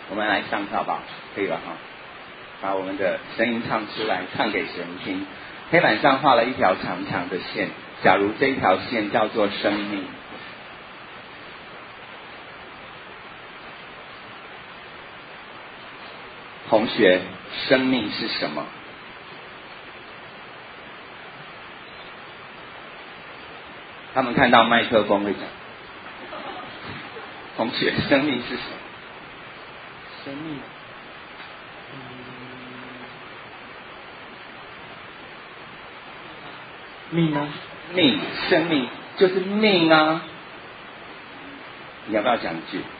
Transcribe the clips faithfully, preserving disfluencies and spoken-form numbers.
我们来唱好不好？可以了哈，把我们的声音唱出来，唱给神听。黑板上画了一条长长的线，假如这一条线叫做生命，同学，生命是什么？他们看到麦克风会讲，同学，生命是什么？ 生命，嗯，命啊， 命，生命就是命啊！你要不要讲一句？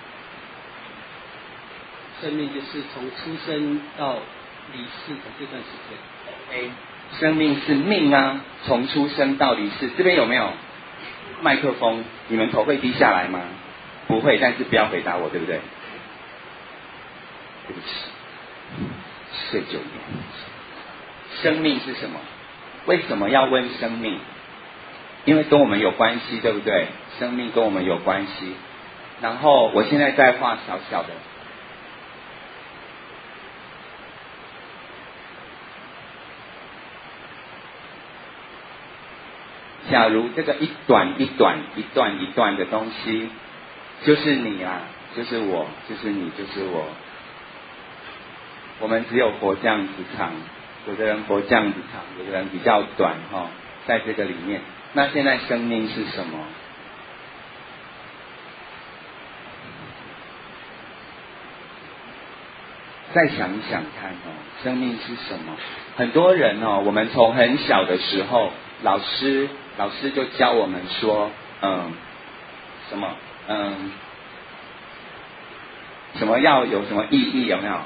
生命就是从出生到离世的这段时间。 OK， 生命是命啊，从出生到离世。这边有没有麦克风？你们头会低下来吗？不会，但是不要回答我，对不对？对不起，睡久一点。生命是什么？为什么要问生命？因为跟我们有关系，对不对？生命跟我们有关系。然后我现在在画小小的。假如这个一短一短一段一段的东西，就是你啊，就是我，就是你，就是我。我们只有活这样子长，有的人活这样子长，有的人比较短哈、哦，在这个里面。那现在生命是什么？再想一想看哦，生命是什么？很多人哦，我们从很小的时候，老师老师就教我们说，嗯，什么，嗯，什么要有什么意义，有没有？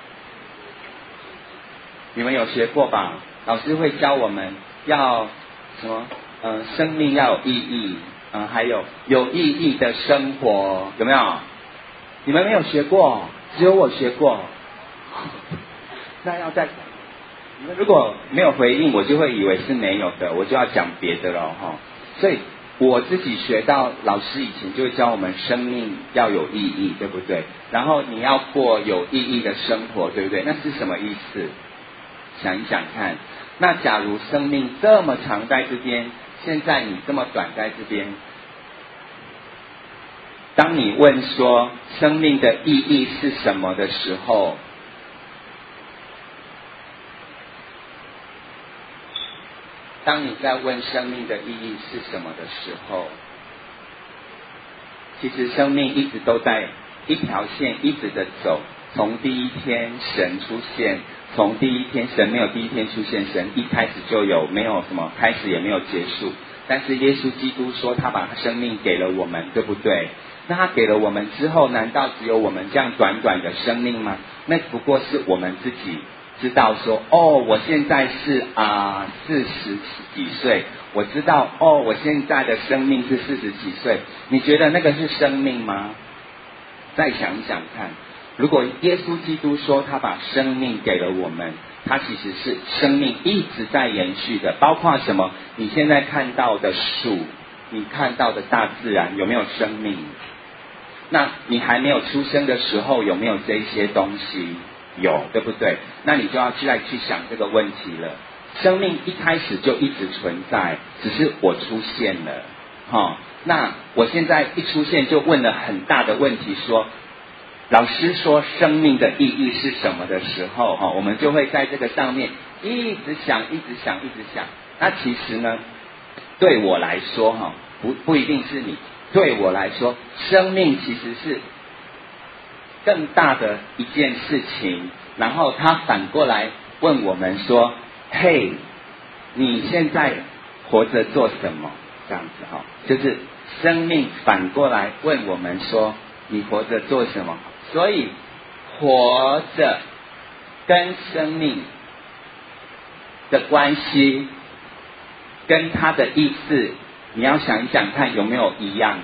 你们有学过吧？老师会教我们要什么？嗯，生命要有意义，嗯，还有有意义的生活，有没有？你们没有学过，只有我学过。那要再，你们如果没有回应，我就会以为是没有的，我就要讲别的了哈。所以我自己学到，老师以前就会教我们生命要有意义，对不对？然后你要过有意义的生活，对不对？那是什么意思？想一想看，那假如生命这么长在这边，现在你这么短在这边，当你问说生命的意义是什么的时候，当你在问生命的意义是什么的时候，其实生命一直都在一条线一直的走，从第一天神出现，从第一天神没有第一天出现，神一开始就有，没有什么开始也没有结束。但是耶稣基督说他把生命给了我们，对不对？那他给了我们之后，难道只有我们这样短短的生命吗？那不过是我们自己知道说，哦，我现在是啊四十几岁，我知道哦，我现在的生命是四十几岁。你觉得那个是生命吗？再想想看，如果耶稣基督说他把生命给了我们，他其实是生命一直在延续的，包括什么？你现在看到的树，你看到的大自然有没有生命？那你还没有出生的时候有没有这些东西？有，对不对？那你就要再去想这个问题了。生命一开始就一直存在，只是我出现了，哦，那我现在一出现就问了很大的问题说，老师说生命的意义是什么的时候，哦，我们就会在这个上面一直想，一直想，一直想。那其实呢，对我来说，哈，不不一定是你。对我来说，生命其实是更大的一件事情。然后他反过来问我们说：“嘿，你现在活着做什么？”这样子哈，就是生命反过来问我们说：“你活着做什么？”所以活着跟生命的关系，跟它的意思。你要想一想看有没有一样。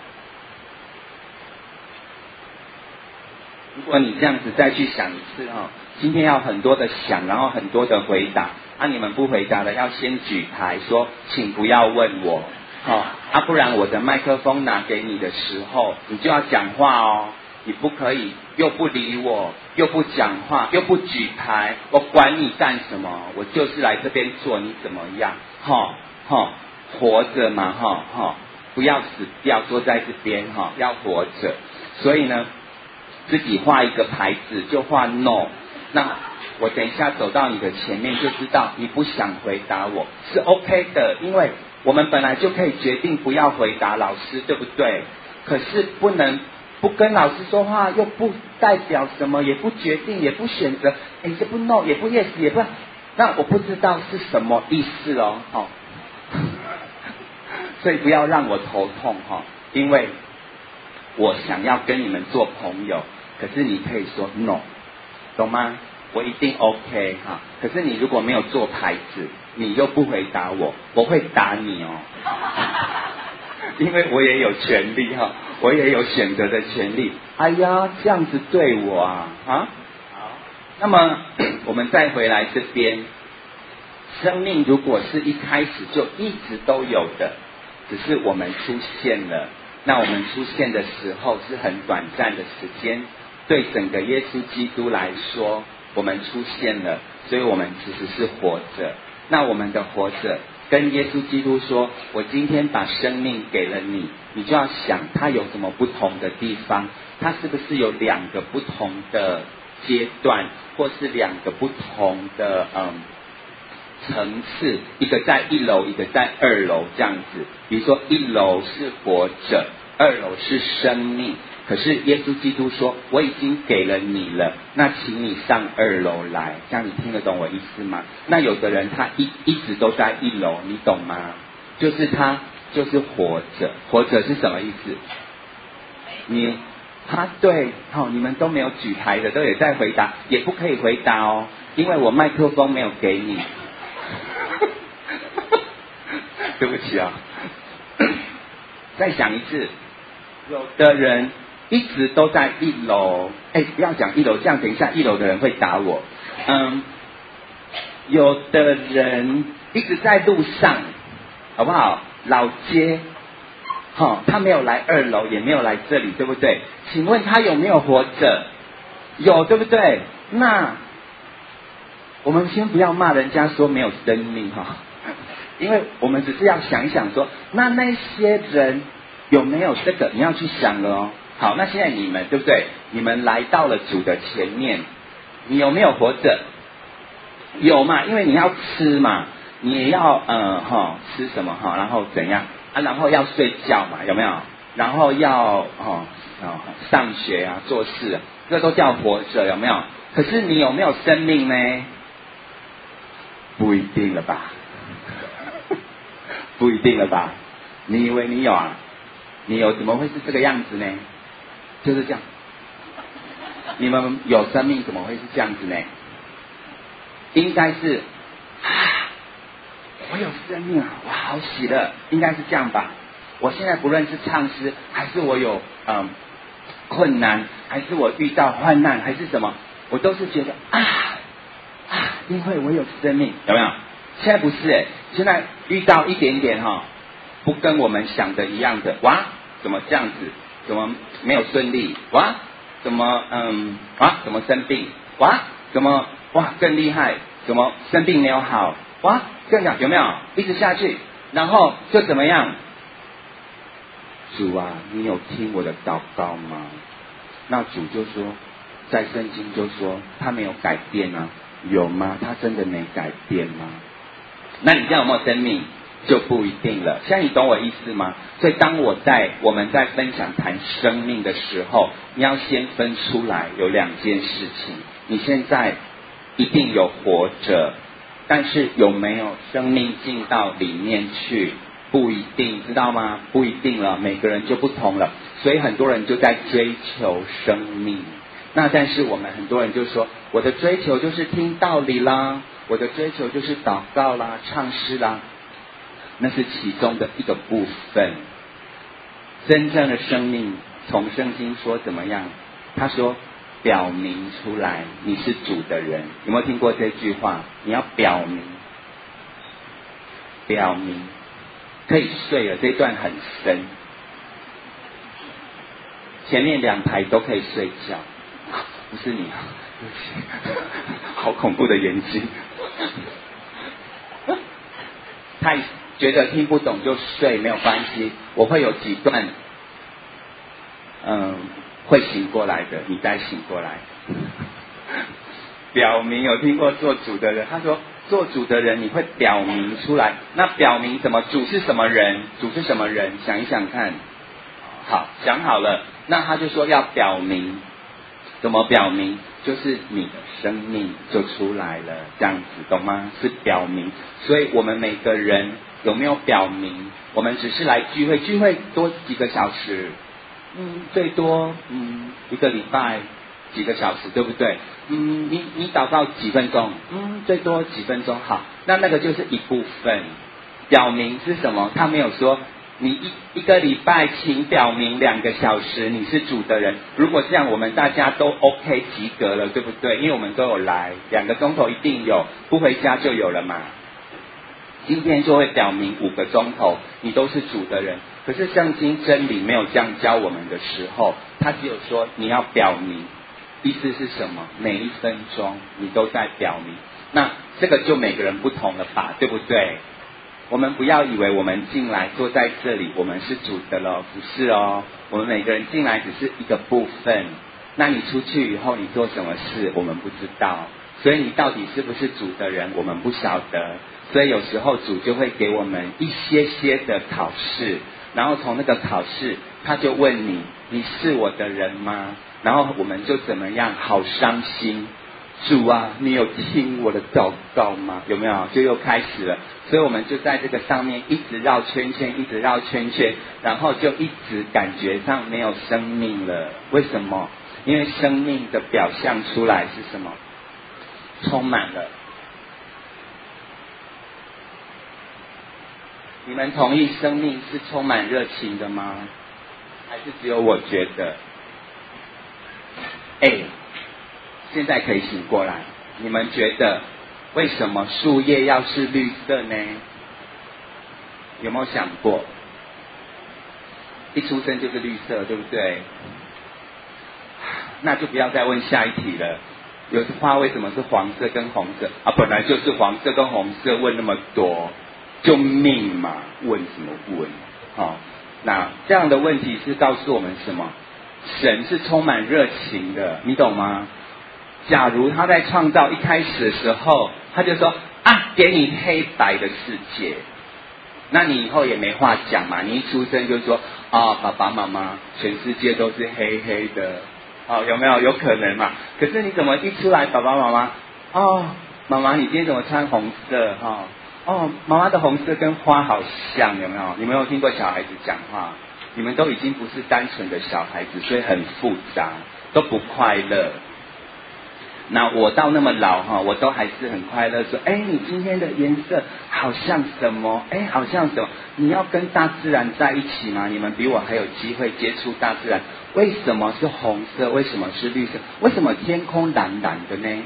如果你这样子再去想一次哈，今天要很多的想，然后很多的回答。啊，你们不回答的要先举牌说，请不要问我，哦，啊，不然我的麦克风拿给你的时候，你就要讲话哦。 你不可以又不理我，又不讲话，又不举牌，我管你干什么？我就是来这边做，你怎么样？哈哈，活着嘛，哈哈，不要死掉，坐在这边哈，要活着。所以呢，自己画一个牌子，就画 no。那我等一下走到你的前面，就知道你不想回答我是 OK 的，因为我们本来就可以决定不要回答老师，对不对？可是不能不跟老师说话，又不代表什么，也不决定，也不选择，哎，也不 no， 也不 yes， 也不，那我不知道是什么意思哦，哦，所以不要让我头痛哈、哦，因为我想要跟你们做朋友，可是你可以说 no， 懂吗？我一定 OK 哈，可是你如果没有做牌子，你又不回答我，我会打你哦。因为我也有权利哈，我也有选择的权利。哎呀，这样子对我啊啊！好，那么我们再回来这边，生命如果是一开始就一直都有的，只是我们出现了，那我们出现的时候是很短暂的时间。对整个耶稣基督来说，我们出现了，所以我们其实是活着。那我们的活着跟耶稣基督说，我今天把生命给了你，你就要想它有什么不同的地方，它是不是有两个不同的阶段，或是两个不同的嗯层次，一个在一楼，一个在二楼这样子。比如说一楼是活着，二楼是生命。可是耶稣基督说，我已经给了你了，那请你上二楼来，这样你听得懂我意思吗？那有的人他一一直都在一楼，你懂吗？就是他就是活着，活着是什么意思？你他对哦，你们都没有举牌的，都有在回答，也不可以回答哦，因为我麦克风没有给你。对不起啊，再想一次，有的人一直都在一楼，哎，不要讲一楼，这样等一下一楼的人会打我。嗯，有的人一直在路上，好不好？老街，哈、哦，他没有来二楼，也没有来这里，对不对？请问他有没有活着？有，对不对？那我们先不要骂人家说没有生命哈、哦，因为我们只是要想一想说，那那些人有没有这个？你要去想了哦。好，那现在你们对不对？你们来到了主的前面，你有没有活着？有嘛？因为你要吃嘛，你也要呃哈、哦、吃什么哈、哦，然后怎样啊？然后要睡觉嘛，有没有？然后要哦哦上学啊，做事啊，这都叫活着，有没有？可是你有没有生命呢？不一定了吧？不一定了吧？你以为你有啊？你有怎么会是这个样子呢？就是这样。你们有生命怎么会是这样子呢？应该是啊，我有生命啊，我好喜乐，应该是这样吧？我现在不论是唱诗，还是我有嗯困难，还是我遇到患难，还是什么，我都是觉得啊啊，因为我有生命，有没有？现在不是哎，现在遇到一点点哈、哦，不跟我们想的一样的，哇，怎么这样子？怎么没有顺利？哇，怎么嗯哇，怎么生病？哇，怎么哇更厉害？怎么生病没有好？哇，更讲有没有？一直下去，然后就怎么样？主啊，你有听我的祷告吗？那主就说，在圣经就说他没有改变啊，有吗？他真的没改变吗？那你这样有没有生命就不一定了。现在你懂我意思吗？所以当我在我们在分享谈生命的时候，你要先分出来有两件事情。你现在一定有活着，但是有没有生命进到里面去不一定，知道吗？不一定了，每个人就不同了。所以很多人就在追求生命。那但是我们很多人就说，我的追求就是听道理啦，我的追求就是祷告啦、唱诗啦，那是其中的一个部分。真正的生命从圣经说怎么样？他说表明出来你是主的人。有没有听过这句话？你要表明，表明可以睡了，这一段很深。 前面两排都可以睡觉，不是你啊，对不起，好恐怖的眼睛。他觉得听不懂就睡没有关系，我会有几段，嗯，会醒过来的，你再醒过来。表明有听过做主的人，他说做主的人你会表明出来，那表明什么？主是什么人？主是什么人？想一想看。好，想好了，那他就说要表明，怎么表明？就是你的生命就出来了，这样子懂吗？是表明，所以我们每个人有没有表明？我们只是来聚会，聚会多几个小时，嗯，最多嗯一个礼拜几个小时，对不对？嗯，你你祷告几分钟？嗯，最多几分钟。好，那那个就是一部分。表明是什么？他没有说你一一个礼拜请表明两个小时你是主的人。如果这样，我们大家都 OK 及格了，对不对？因为我们都有来，两个钟头一定有，不回家就有了嘛。今天就会表明五个钟头你都是主的人。可是圣经真理没有这样教我们的时候，他只有说你要表明。意思是什么？每一分钟你都在表明。那这个就每个人不同了吧，对不对？我们不要以为我们进来坐在这里我们是主的咯，不是哦。我们每个人进来只是一个部分，那你出去以后你做什么事我们不知道，所以你到底是不是主的人我们不晓得。所以有时候主就会给我们一些些的考试，然后从那个考试他就问你，你是我的人吗？然后我们就怎么样？好伤心，主啊，你有听我的祷告吗？有没有？就又开始了。所以我们就在这个上面一直绕圈圈，一直绕圈圈，然后就一直感觉上没有生命了。为什么？因为生命的表象出来是什么？充满了。你们同意生命是充满热情的吗？还是只有我觉得？哎，现在可以醒过来。你们觉得为什么树叶要是绿色呢？有没有想过？一出生就是绿色，对不对？那就不要再问下一题了。有的花为什么是黄色跟红色啊？本来就是黄色跟红色，问那么多，就命嘛，问什么问？好、哦，那这样的问题是告诉我们什么？神是充满热情的，你懂吗？假如他在创造一开始的时候，他就说啊，给你黑白的世界，那你以后也没话讲嘛。你一出生就说啊，爸爸妈妈，全世界都是黑黑的，哦，有没有？有可能嘛？可是你怎么一出来，爸爸妈妈，哦，妈妈，你今天怎么穿红色？哈、哦，哦，妈妈的红色跟花好像，有没有？你们有听过小孩子讲话？你们都已经不是单纯的小孩子，所以很复杂，都不快乐。那我到那么老哈，我都还是很快乐，说，哎，你今天的颜色好像什么？哎，好像什么？你要跟大自然在一起吗？你们比我还有机会接触大自然。为什么是红色？为什么是绿色？为什么天空蓝蓝的呢？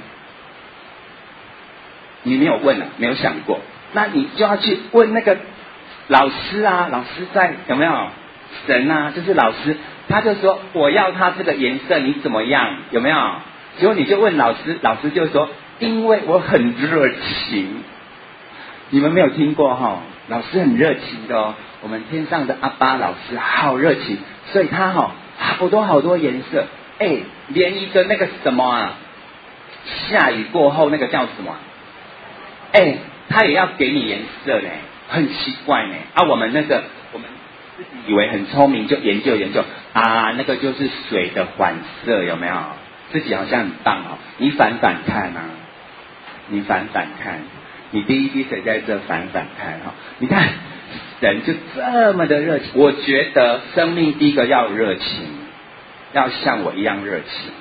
你没有问啊，没有想过。那你就要去问那个老师啊，老师在有没有？神啊，就是老师，他就说我要他这个颜色，你怎么样？有没有？结果你就问老师，老师就说因为我很热情。你们没有听过哈、哦？老师很热情的哦，我们天上的阿巴老师好热情，所以他哈、哦、好多好多颜色，哎，连一个那个什么啊，下雨过后那个叫什么？哎，他也要给你颜色呢，很奇怪呢。啊，我们那个我们自己以为很聪明，就研究研究啊，那个就是水的反射，有没有？自己好像很棒哦。你反反看啊，你反反看，你滴一滴水在这反反看哈、哦。你看人就这么的热情，我觉得生命第一个要有热情，要像我一样热情。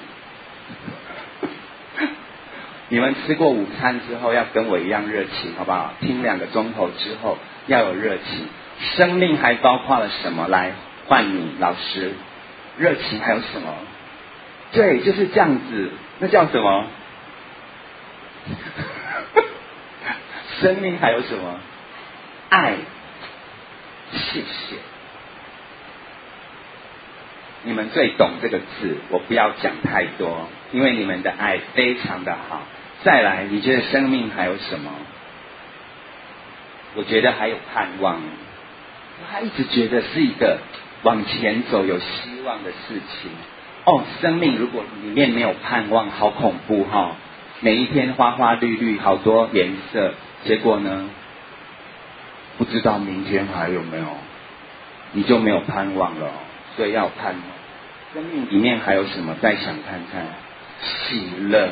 你们吃过午餐之后要跟我一样热情，好不好？听两个钟头之后要有热情。生命还包括了什么？来换你老师，热情还有什么？对，就是这样子，那叫什么？生命还有什么？爱。谢谢。 你们最懂这个字，我不要讲太多，因为你们的爱非常的好。再来，你觉得生命还有什么？我觉得还有盼望。他一直觉得是一个往前走有希望的事情。哦，生命如果里面没有盼望，好恐怖哈、哦！每一天花花绿绿，好多颜色，结果呢，不知道明天还有没有，你就没有盼望了、哦。所以要盼望。生命里面还有什么？再想看看，喜乐。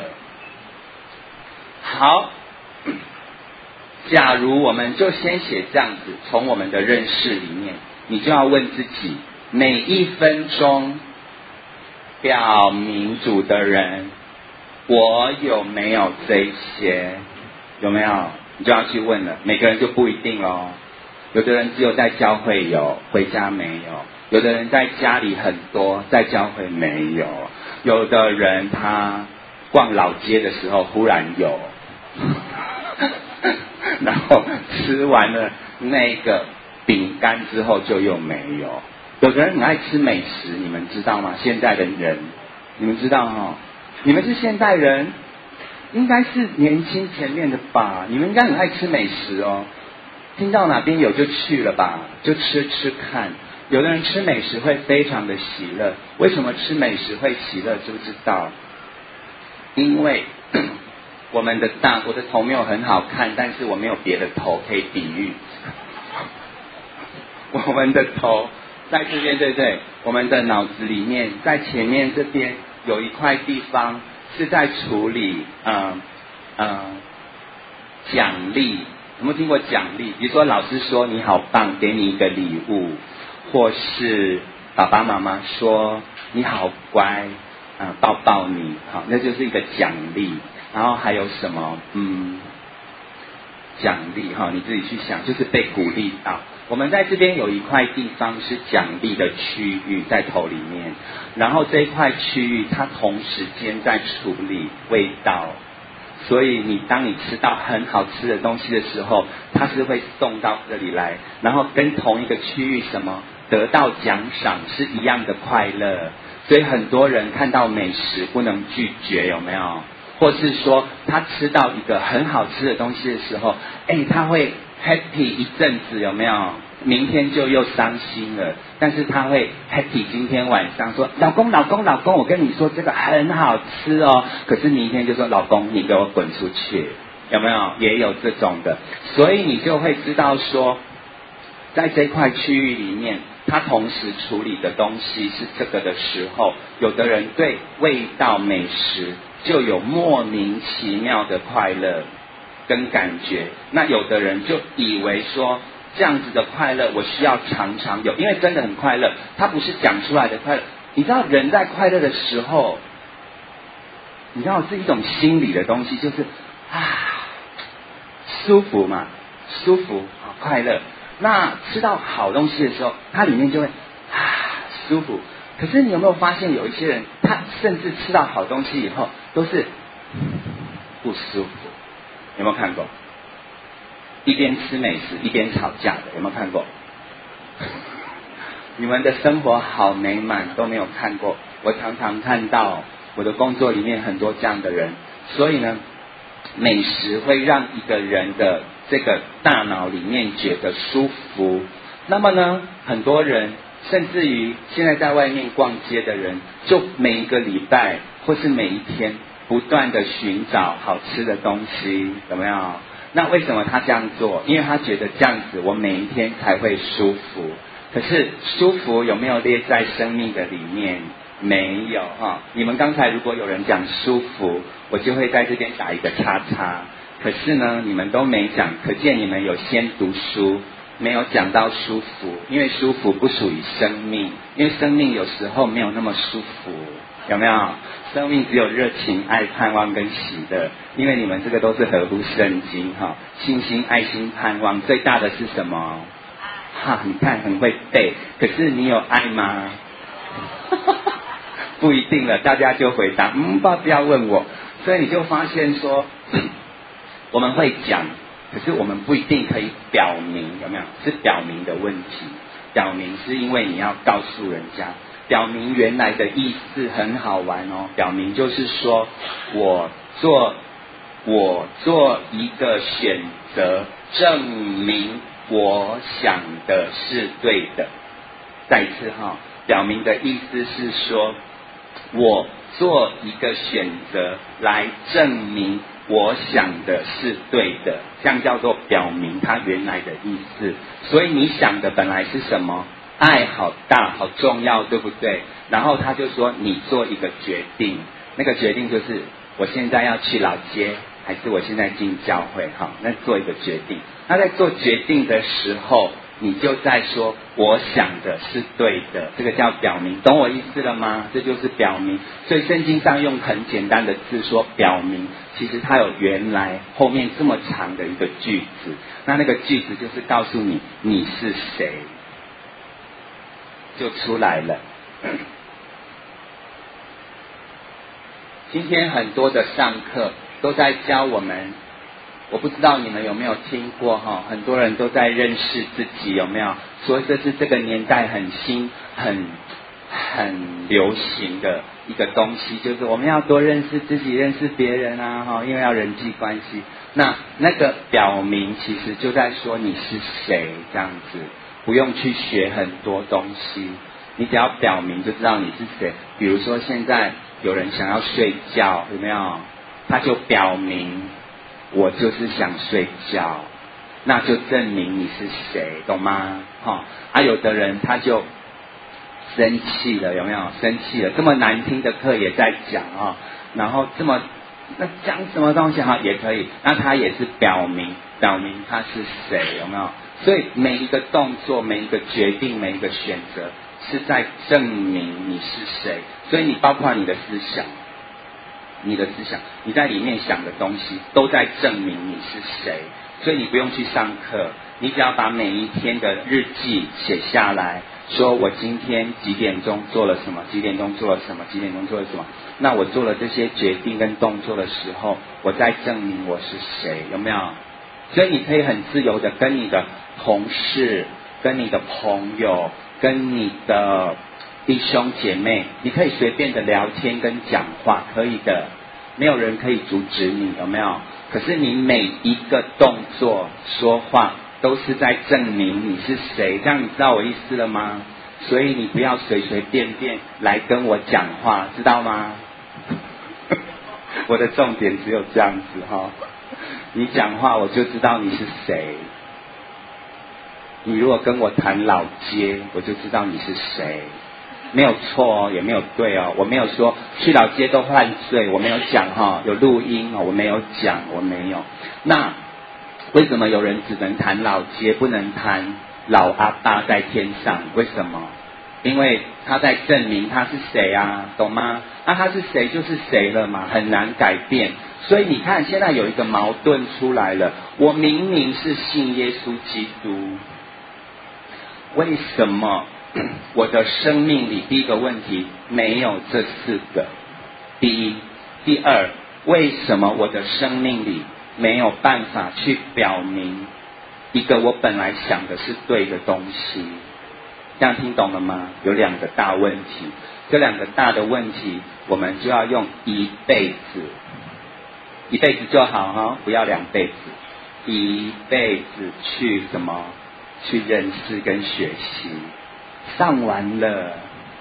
好，假如我们就先写这样子，从我们的认识里面，你就要问自己，每一分钟表民主的人，我有没有这些？有没有？你就要去问了。每个人就不一定咯。有的人只有在教会有，回家没有；有的人在家里很多，在教会没有；有的人他逛老街的时候忽然有，然后吃完了那个饼干之后就又没有。有的人很爱吃美食，你们知道吗？现在的人，你们知道哈？你们是现代人，应该是年轻前面的吧？你们应该很爱吃美食哦。听到哪边有就去了吧，就吃吃看。有的人吃美食会非常的喜乐，为什么吃美食会喜乐？知不知道？因为我们的大，我的头没有很好看，但是我没有别的头可以比喻。我们的头在这边，对不对？我们的脑子里面，在前面这边有一块地方是在处理，嗯嗯，奖励。有没有听过奖励？比如说老师说你好棒，给你一个礼物，或是爸爸妈妈说你好乖，嗯，抱抱你，好，那就是一个奖励。然后还有什么？嗯，奖励哈，你自己去想，就是被鼓励到。我们在这边有一块地方是奖励的区域，在头里面，然后这一块区域它同时间在处理味道。所以你当你吃到很好吃的东西的时候，它是会送到这里来，然后跟同一个区域什么得到奖赏是一样的快乐。所以很多人看到美食不能拒绝，有没有？或是说他吃到一个很好吃的东西的时候，哎，他会 happy 一阵子，有没有？明天就又伤心了，但是他会 happy 今天晚上说老公老公老公，我跟你说这个很好吃哦，可是明天就说老公你给我滚出去，有没有？也有这种的。所以你就会知道说，在这块区域里面，他同时处理的东西是这个的时候，有的人对味道美食就有莫名其妙的快乐跟感觉，那有的人就以为说这样子的快乐我需要常常有，因为真的很快乐，它不是讲出来的快乐。你知道人在快乐的时候，你知道是一种心理的东西，就是啊舒服嘛，舒服好快乐。那吃到好东西的时候，它里面就会啊舒服。可是你有没有发现有一些人，他甚至吃到好东西以后都是不舒服？有没有看过？一边吃美食一边吵架的，有没有看过？你们的生活好美满，都没有看过。我常常看到我的工作里面很多这样的人，所以呢，美食会让一个人的这个大脑里面觉得舒服。那么呢，很多人甚至于现在在外面逛街的人，就每一个礼拜或是每一天不断的寻找好吃的东西，有没有？那为什么他这样做？因为他觉得这样子我每一天才会舒服。可是舒服有没有列在生命的里面？没有哈。你们刚才如果有人讲舒服，我就会在这边打一个叉叉。可是呢，你们都没讲，可见你们有先读书，没有讲到舒服，因为舒服不属于生命，因为生命有时候没有那么舒服，有没有？生命只有热情、爱、盼望跟喜乐，因为你们这个都是合乎圣经哈，信心、爱心、盼望，最大的是什么？哈，你看很会背，可是你有爱吗？不一定了，大家就回答嗯吧，不要问我。所以你就发现说，我们会讲，可是我们不一定可以表明，有没有？是表明的问题。表明是因为你要告诉人家， 表明原来的意思很好玩哦，表明就是说我做我做一个选择，证明我想的是对的。再一次哈，表明的意思是说我做一个选择来证明我想的是对的，这样叫做表明它原来的意思。所以你想的本来是什么？爱好大好重要，对不对？然后他就说你做一个决定，那个决定就是我现在要去老街，还是我现在进教会？好，那做一个决定。那在做决定的时候，你就在说我想的是对的，这个叫表明，懂我意思了吗？这就是表明。所以圣经上用很简单的字说表明，其实它有原来后面这么长的一个句子，那那个句子就是告诉你你是谁，就出来了。今天很多的上课都在教我们，我不知道你们有没有听过哈？很多人都在认识自己，有没有？说这是这个年代很新、很很流行的一个东西，就是我们要多认识自己、认识别人啊哈，因为要人际关系。那那个表明其实就在说你是谁，这样子，不用去学很多东西，你只要表明就知道你是谁。比如说现在有人想要睡觉，有没有？他就表明我就是想睡觉，那就证明你是谁，懂吗？哈、啊，有的人他就生气了，有没有？生气了，这么难听的课也在讲啊、哦，然后这么那讲什么东西哈也可以，那他也是表明表明他是谁，有没有？所以每一个动作、每一个决定、每一个选择，是在证明你是谁。所以你包括你的思想。你的思想，你在里面想的东西都在证明你是谁，所以你不用去上课，你只要把每一天的日记写下来，说我今天几点钟做了什么，几点钟做了什么，几点钟做了什么，那我做了这些决定跟动作的时候，我在证明我是谁，有没有？所以你可以很自由的跟你的同事、跟你的朋友、跟你的弟兄姐妹，你可以随便的聊天跟讲话，可以的，没有人可以阻止你，有没有？可是你每一个动作、说话都是在证明你是谁，这样你知道我意思了吗？所以你不要随随便便来跟我讲话，知道吗？我的重点只有这样子哈、哦，你讲话我就知道你是谁。你如果跟我谈老街，我就知道你是谁。没有错哦，也没有对哦，我没有说去老街都犯罪，我没有讲哈、哦，有录音哦，我没有讲，我没有。那为什么有人只能谈老街，不能谈老阿爸在天上？为什么？因为他在证明他是谁啊，懂吗？那、啊、他是谁就是谁了嘛，很难改变。所以你看，现在有一个矛盾出来了，我明明是信耶稣基督，为什么我的生命里第一个问题没有这四个？第一，第二，为什么我的生命里没有办法去表明一个我本来想的是对的东西？这样听懂了吗？有两个大问题，这两个大的问题我们就要用一辈子，一辈子就好哈，不要两辈子，一辈子去什么？去认识跟学习。上完了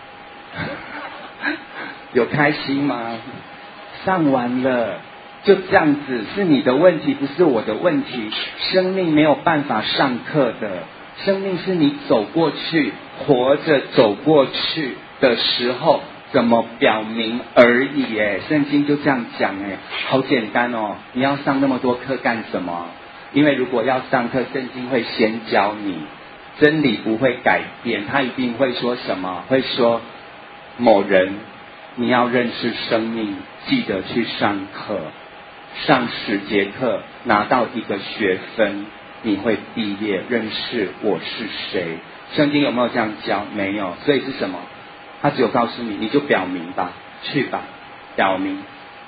有开心吗？上完了就这样子，是你的问题，不是我的问题。生命没有办法上课的，生命是你走过去，活着走过去的时候怎么表明而已耶。圣经就这样讲耶，好简单哦。你要上那么多课干什么？因为如果要上课，圣经会先教你，真理不会改变，他一定会说什么？会说某人你要认识生命，记得去上课，上十节课拿到一个学分，你会毕业，认识我是谁。圣经有没有这样教？没有。所以是什么？他只有告诉你，你就表明吧，去吧，表明，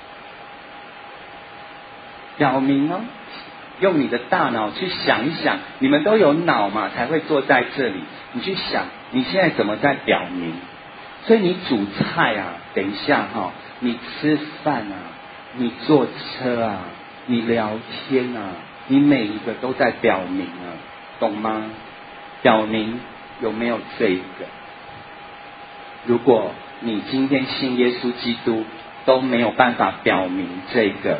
表明哦。用你的大脑去想一想，你们都有脑嘛，才会坐在这里。你去想，你现在怎么在表明？ 所以你煮菜啊，等一下哈、哦，你吃饭啊，你坐车啊，你聊天啊，你每一个都在表明啊，懂吗？表明有没有这个？如果你今天信耶稣基督都没有办法表明这个，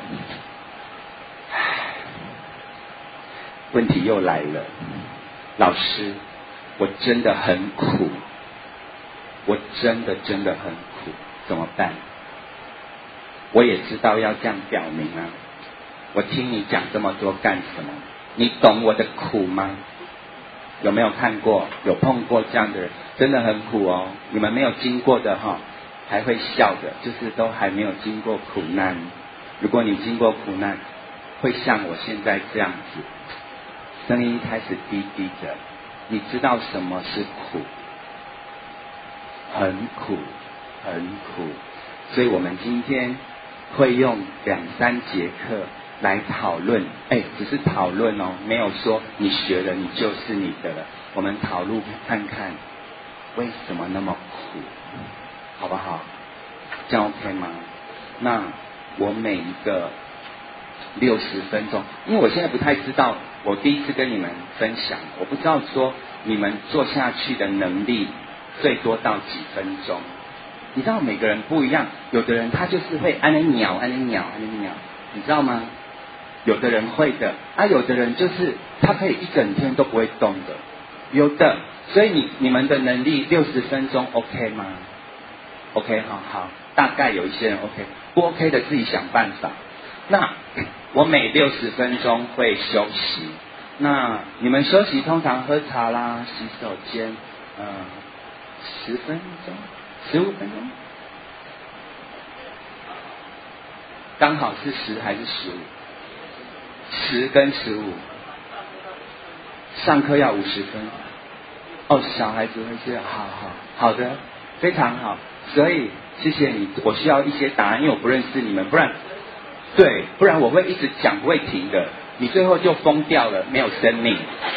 问题又来了。老师，我真的很苦，我真的真的很苦，怎么办？我也知道要这样表明啊，我听你讲这么多干什么？你懂我的苦吗？有没有看过？有碰过这样的人？真的很苦哦。你们没有经过的哈，还会笑的，就是都还没有经过苦难。如果你经过苦难，会像我现在这样子，声音开始低低的。你知道什么是苦？很苦，很苦。所以我们今天会用两三节课来讨论，哎，只是讨论哦，没有说你学了你就是你的了。我们讨论看看为什么那么苦，好不好？这样 OK 吗？那我每一个六十分钟，因为我现在不太知道，我第一次跟你们分享，我不知道说你们做下去的能力最多到几分钟。你知道每个人不一样，有的人他就是会按那鸟，按那鸟，按那鸟，你知道吗？有的人会的，啊，有的人就是他可以一整天都不会动的，有的。所以你你们的能力六十分钟 OK 吗 ？OK， 好好，大概有一些人 OK， 不 OK 的自己想办法。那我每六十分钟会休息，那你们休息通常喝茶啦、洗手间，嗯，十分钟。十五分钟，刚好是十还是十五？十跟十五。上课要五十分。哦，小孩子会这样，好好好的，非常好。所以谢谢你，我需要一些答案，因为我不认识你们，不然对，不然我会一直讲不会停的，你最后就疯掉了，没有生命。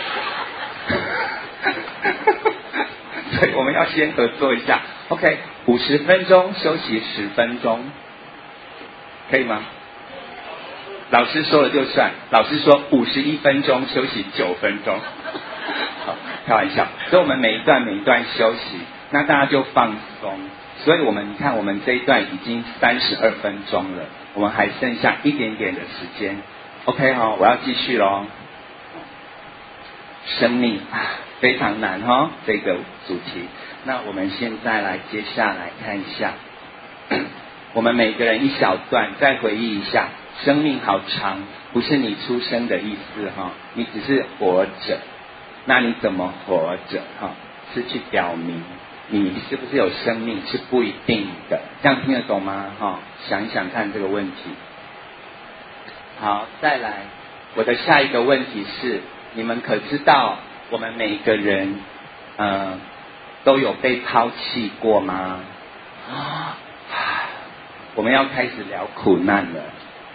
所以我们要先合作一下。OK， 五十分钟休息十分钟，可以吗？老师说了就算。老师说五十一分钟休息九分钟，好，开玩笑。所以我们每一段每一段休息，那大家就放松。所以我们你看，我们这一段已经三十二分钟了，我们还剩下一点点的时间。OK 哈，我要继续咯。生命啊，非常难哈、哦，这个主题。那我们现在来接下来看一下，我们每个人一小段，再回忆一下。生命好长，不是你出生的意思哈，你只是活着。那你怎么活着哈？是去表明你是不是有生命，是不一定的。这样听得懂吗？哈，想一想看这个问题。好，再来，我的下一个问题是，你们可知道我们每个人呃都有被抛弃过吗？啊，我们要开始聊苦难了。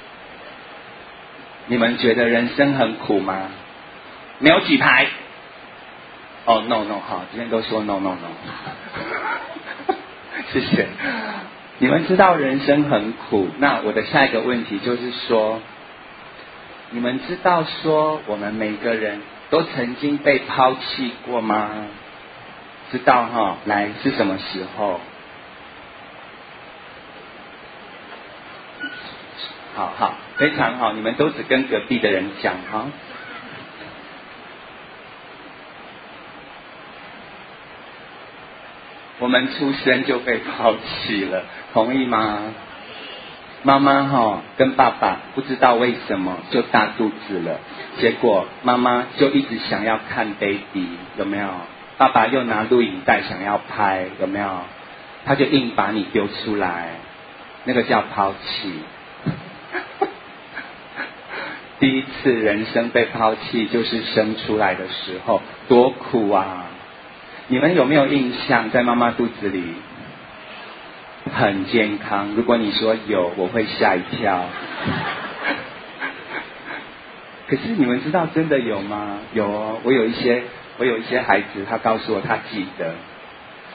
你们觉得人生很苦吗？没有举牌。哦、oh, no no 好，今天都说 no no no 谢谢。你们知道人生很苦，那我的下一个问题就是说，你们知道说我们每个人都曾经被抛弃过吗？知道哈，来是什么时候？好好，非常好，你们都只跟隔壁的人讲哈。我们出生就被抛弃了，同意吗？妈妈哈跟爸爸不知道为什么就大肚子了，结果妈妈就一直想要看 baby， 有没有？爸爸又拿录影带想要拍，有没有？他就硬把你丢出来，那个叫抛弃。第一次人生被抛弃就是生出来的时候，多苦啊！你们有没有印象，在妈妈肚子里很健康？如果你说有，我会吓一跳。可是你们知道真的有吗？有哦，我有一些我有一些孩子，他告诉我他记得，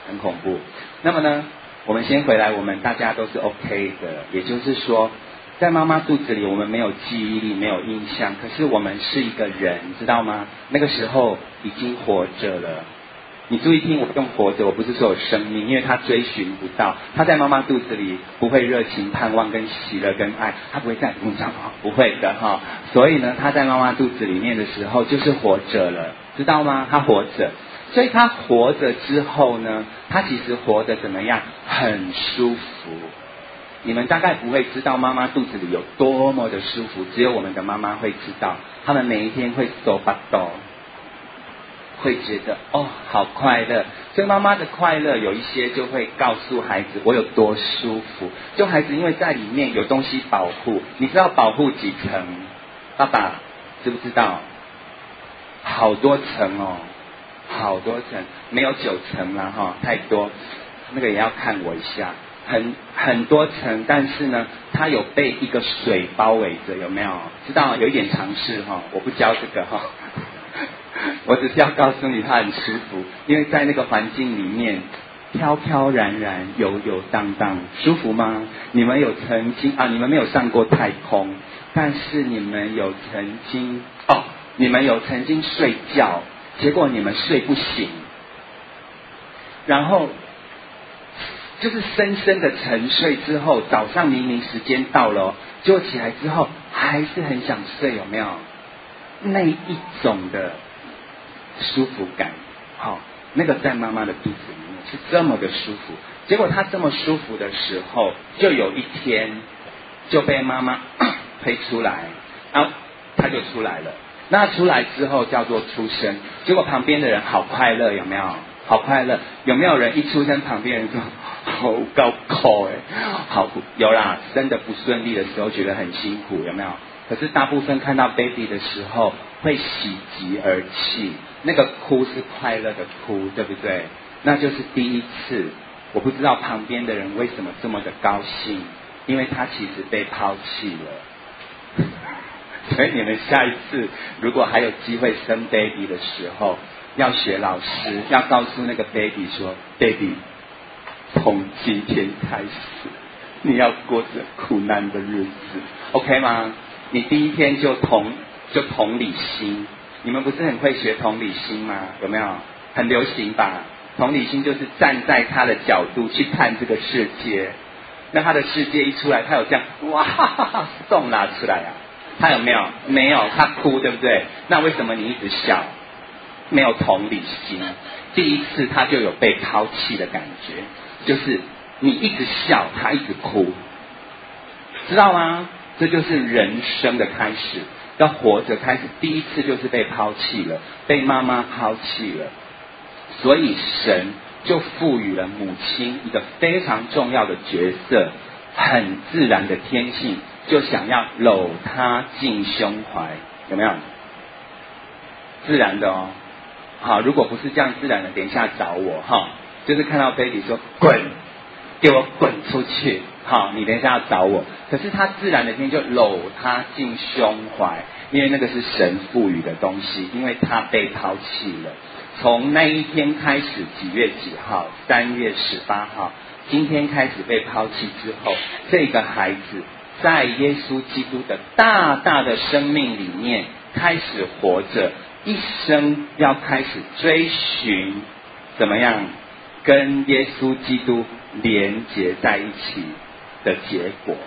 很恐怖。那么呢，我们先回来，我们大家都是 OK 的，也就是说，在妈妈肚子里，我们没有记忆力，没有印象，可是我们是一个人，知道吗？那个时候已经活着了。你注意听，我用活着，我不是说有生命，因为他追寻不到，他在妈妈肚子里不会热情、盼望、跟喜乐、跟爱，他不会在鼓掌哈，不会的哈。所以呢，他在妈妈肚子里面的时候就是活着了，知道吗？他活着，所以他活着之后呢，他其实活得怎么样？很舒服。你们大概不会知道妈妈肚子里有多么的舒服，只有我们的妈妈会知道，他们每一天会手把抖。会觉得哦好快乐，所以妈妈的快乐有一些就会告诉孩子我有多舒服。就孩子因为在里面有东西保护，你知道保护几层？爸爸知不知道？好多层哦，好多层，没有九层啦哈，太多，那个也要看我一下，很很多层，但是呢，它有被一个水包围着，有没有？知道有一点常识哈，我不教这个哈。我只是要告诉你，他很舒服，因为在那个环境里面，飘飘然然、游游荡荡，舒服吗？你们有曾经啊？你们没有上过太空，但是你们有曾经哦，你们有曾经睡觉，结果你们睡不醒，然后就是深深的沉睡之后，早上明明时间到了，结果起来之后还是很想睡，有没有？那一种的舒服感，好、哦，那个在妈妈的肚子里面是这么的舒服。结果她这么舒服的时候，就有一天就被妈妈推出来，然后她就出来了。那出来之后叫做出生，结果旁边的人好快乐，有没有？好快乐，有没有人一出生旁边人说好高口哎，好有啦，生的不顺利的时候觉得很辛苦，有没有？可是大部分看到 baby 的时候会喜极而泣，那个哭是快乐的哭，对不对？那就是第一次。我不知道旁边的人为什么这么的高兴，因为他其实被抛弃了。所以你们下一次如果还有机会生 baby 的时候，要学老师，要告诉那个 baby 说 baby 从今天开始你要过着苦难的日子 OK 吗？你第一天就同就同理心，你们不是很会学同理心吗？有没有？很流行吧？同理心就是站在他的角度去看这个世界，那他的世界一出来，他有这样哇哈哈哈送拿出来啊？他有没有？没有，他哭，对不对？那为什么你一直笑？没有同理心。第一次他就有被抛弃的感觉，就是你一直笑，他一直哭，知道吗？这就是人生的开始，要活着开始，第一次就是被抛弃了，被妈妈抛弃了，所以神就赋予了母亲一个非常重要的角色，很自然的天性，就想要搂她进胸怀，有没有？自然的哦。好，如果不是这样自然的，等一下找我哈，就是看到 baby 说滚，给我滚出去，好，你等一下要找我。可是他自然的天就搂他进胸怀，因为那个是神赋予的东西，因为他被抛弃了。从那一天开始，几月几号？三月十八号，今天开始被抛弃之后，这个孩子在耶稣基督的大大的生命里面开始活着，一生要开始追寻怎么样跟耶稣基督连结在一起的结果。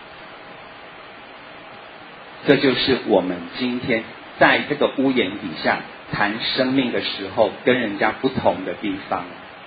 这就是我们今天在这个屋檐底下谈生命的时候跟人家不同的地方。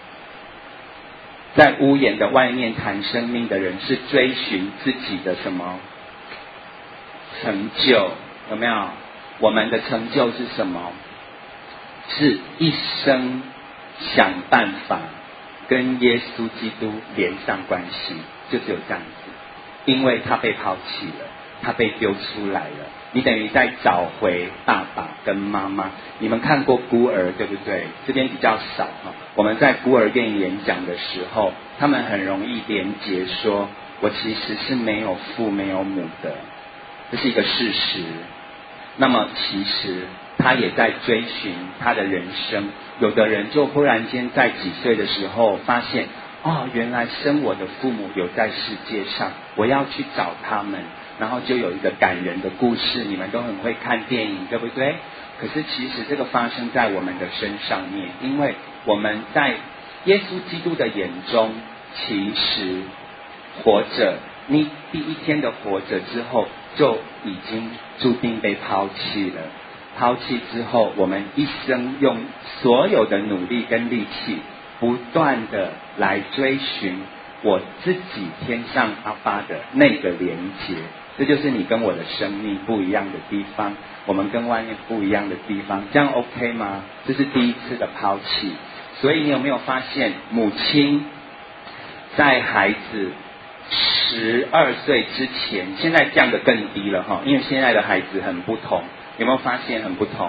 在屋檐的外面谈生命的人是追寻自己的什么成就，有没有？我们的成就是什么？是一生想办法跟耶稣基督连上关系，就只有这样子。因为他被抛弃了，他被丢出来了，你等于在找回爸爸跟妈妈。你们看过孤儿对不对？这边比较少哈。我们在孤儿院演讲的时候，他们很容易连结说，我其实是没有父没有母的，这是一个事实。那么其实他也在追寻他的人生。有的人就忽然间在几岁的时候发现，哦，原来生我的父母有在世界上，我要去找他们，然后就有一个感人的故事。你们都很会看电影，对不对？可是其实这个发生在我们的身上面，因为我们在耶稣基督的眼中，其实活着，你第一天的活着之后，就已经注定被抛弃了。抛弃之后，我们一生用所有的努力跟力气，不断的来追寻我自己天上阿爸的那个连结。这就是你跟我的生命不一样的地方，我们跟外面不一样的地方，这样 OK 吗？这是第一次的抛弃。所以你有没有发现，母亲在孩子十二岁之前，现在降得更低了哈，因为现在的孩子很不同，有没有发现很不同？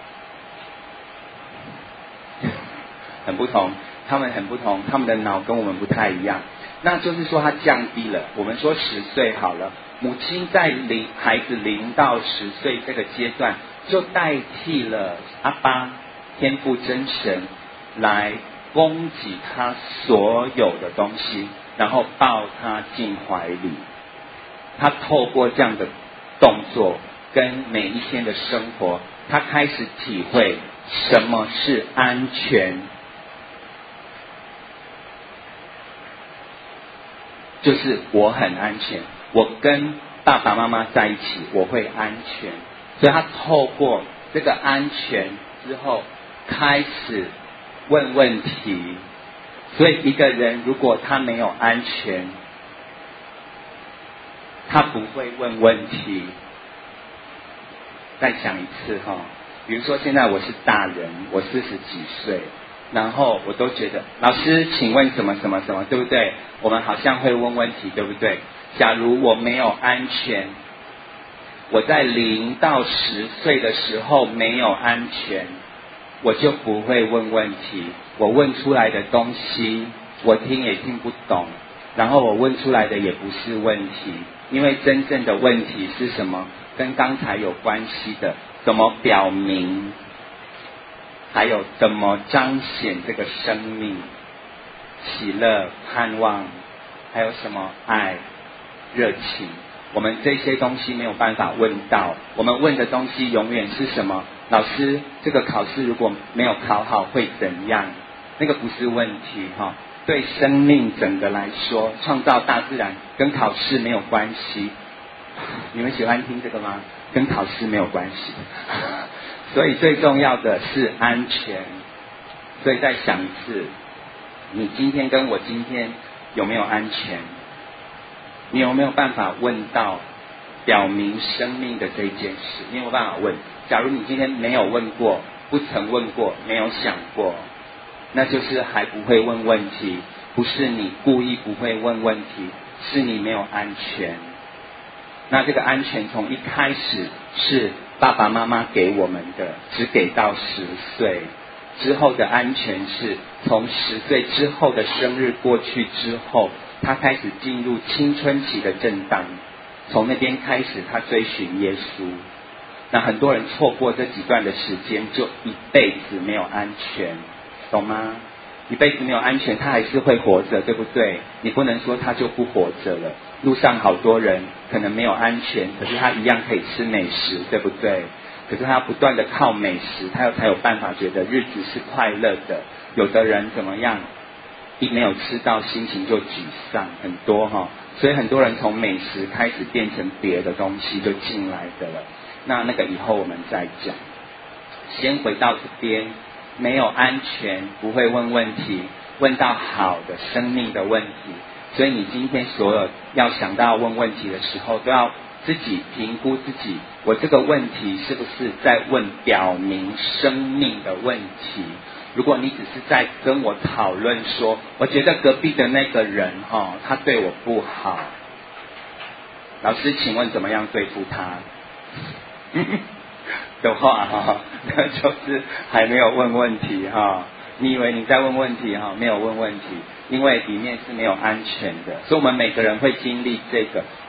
很不同，他们很不同，他们的脑跟我们不太一样。那就是说它降低了，我们说十岁好了，母亲在零孩子零到十岁这个阶段，就代替了阿爸天父真神来供给他所有的东西，然后抱他进怀里。他透过这样的动作跟每一天的生活，他开始体会什么是安全，就是我很安全，我跟爸爸妈妈在一起我会安全。所以他透过这个安全之后开始问问题。所以一个人如果他没有安全，他不会问问题。再想一次哈，比如说现在我是大人，我四十几岁，然后我都觉得老师请问什么什么什么，对不对？我们好像会问问题，对不对？假如我没有安全，我在零到十岁的时候没有安全，我就不会问问题。我问出来的东西我听也听不懂，然后我问出来的也不是问题。因为真正的问题是什么？跟刚才有关系的，怎么表明，还有怎么彰显这个生命、喜乐、盼望，还有什么爱、热情。我们这些东西没有办法问到，我们问的东西永远是什么？老师，这个考试如果没有考好会怎样？那个不是问题哈。对生命整个来说，创造大自然跟考试没有关系。你们喜欢听这个吗？跟考试没有关系。所以最重要的是安全。所以再想一次，你今天跟我今天有没有安全？你有没有办法问到表明生命的这件事？你有没有办法问？假如你今天没有问过，不曾问过，没有想过，那就是还不会问问题。不是你故意不会问问题，是你没有安全。那这个安全从一开始是爸爸妈妈给我们的，只给到十岁。之后的安全是从十岁之后的生日过去之后，他开始进入青春期的震荡，从那边开始他追寻耶稣。那很多人错过这几段的时间，就一辈子没有安全，懂吗？一辈子没有安全，他还是会活着，对不对？你不能说他就不活着了。路上好多人可能没有安全，可是他一样可以吃美食，对不对？可是他不断的靠美食，他才有办法觉得日子是快乐的。有的人怎么样？一没有吃到，心情就沮丧，很多哈。所以很多人从美食开始变成别的东西就进来的了。那那个以后我们再讲。先回到这边，没有安全，不会问问题，问到好的生命的问题。所以你今天所有要想到问问题的时候，都要自己评估自己，我这个问题是不是在问表明生命的问题。如果你只是在跟我讨论说，我觉得隔壁的那个人哈，他对我不好，老师请问怎么样对付他的话哈，那就是还没有问问题哈。你以为你在问问题哈，没有问问题，因为里面是没有安全的。所以我们每个人会经历这个，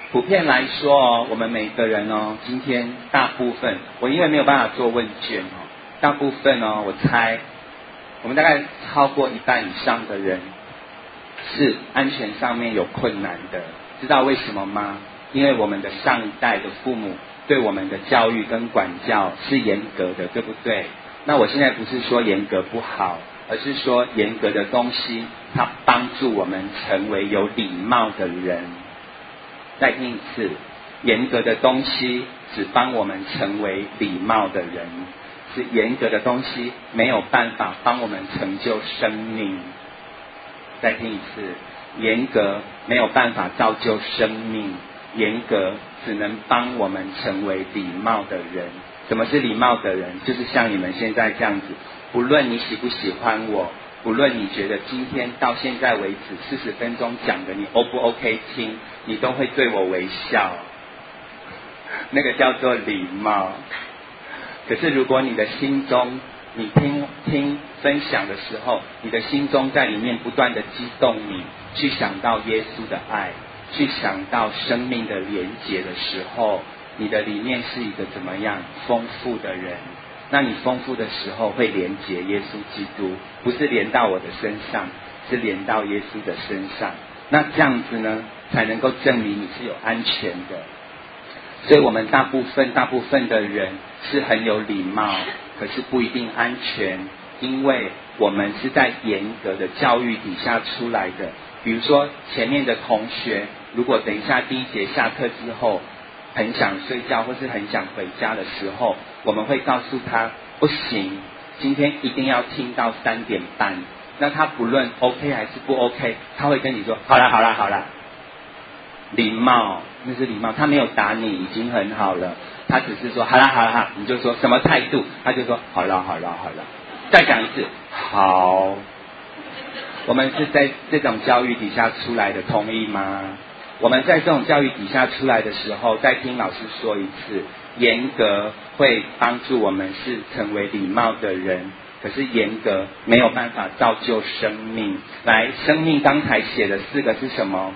普遍来说哦，我们每个人哦，今天大部分，我因为没有办法做问卷哦，大部分哦，我猜我们大概超过一半以上的人是安全上面有困难的。知道为什么吗？因为我们的上一代的父母对我们的教育跟管教是严格的，对不对？那我现在不是说严格不好，而是说严格的东西它帮助我们成为有礼貌的人。再听一次，严格的东西只帮我们成为礼貌的人，是严格的东西没有办法帮我们成就生命。再听一次，严格没有办法造就生命，严格只能帮我们成为礼貌的人。什么是礼貌的人？就是像你们现在这样子，不论你喜不喜欢我，不论你觉得今天到现在为止四十分钟讲的你 O 不 OK 听，你都会对我微笑，那个叫做礼貌。可是如果你的心中，你听听分享的时候，你的心中在里面不断的激动你，去想到耶稣的爱，去想到生命的连结的时候，你的里面是一个怎么样丰富的人。那你丰富的时候会连结耶稣基督，不是连到我的身上，是连到耶稣的身上。那这样子呢，才能够证明你是有安全的。所以我们大部分大部分的人是很有礼貌，可是不一定安全，因为我们是在严格的教育底下出来的。比如说前面的同学，如果等一下第一节下课之后很想睡觉或是很想回家的时候，我们会告诉他不行，今天一定要听到三点半。那他不论 OK 还是不 OK， 他会跟你说好啦好啦好啦，礼貌，那是礼貌。他没有打你已经很好了，他只是说好啦好啦好啦，你就说什么态度，他就说好啦好啦好啦，再讲一次好。我们是在这种教育底下出来的，同意吗？我们在这种教育底下出来的时候，再听老师说一次，严格会帮助我们是成为礼貌的人，可是严格没有办法造就生命。来，生命刚才写的四个是什么？